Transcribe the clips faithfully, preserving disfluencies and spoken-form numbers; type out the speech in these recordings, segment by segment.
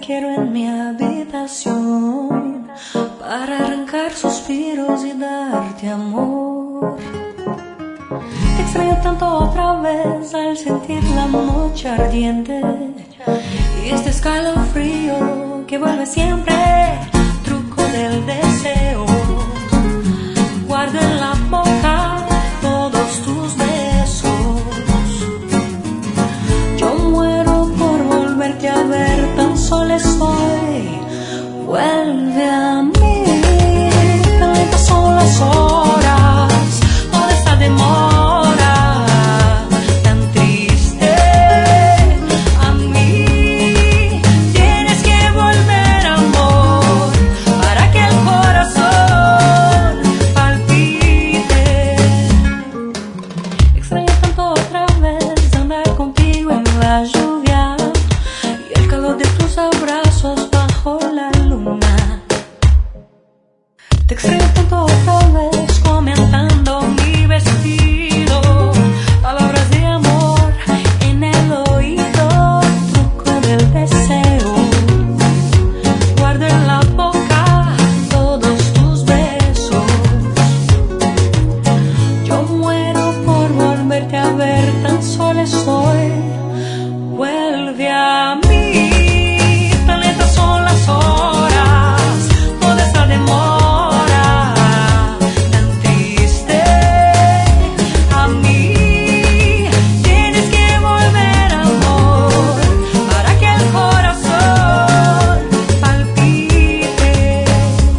quiero en mi habitación para arrancar suspiros y darte amor. Te extraño tanto otra vez al sentir la noche ardiente y este escalofrío que vuelve siempre, truco del deseo. Guardo en la boca todos tus besos. Yo muero por volverte a ver, tan sola estoy. Vuelve a mí, tan lentas son las horas, toda esta demora, tan triste. A mí tienes que volver, amor, para que el corazón palpite. Extraño tanto otra vez andar contigo en la lluvia y el calor de tus abrazos bajo la luna. Te extraño tanto otra vez comentando mi vestido, palabras de amor en el oído, truco del deseo. Guardo en la boca todos tus besos. Yo muero por volverte a ver, tan sola estoy. Vuelve a mí, tan lentas son las horas, toda esta demora, tan triste. A mí tienes que volver, amor, para que el corazón palpite.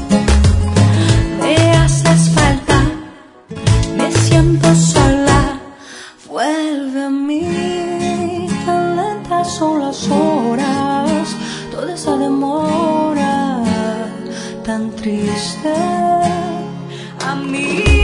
Me haces falta, me siento sola. Vuelve a mí, tan lentas son las horas, toda esa demora, tan triste. A mí